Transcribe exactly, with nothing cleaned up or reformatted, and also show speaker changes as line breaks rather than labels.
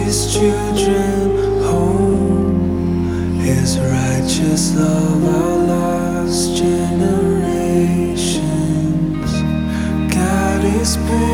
his children home, his righteous love outlasts generations. God is big.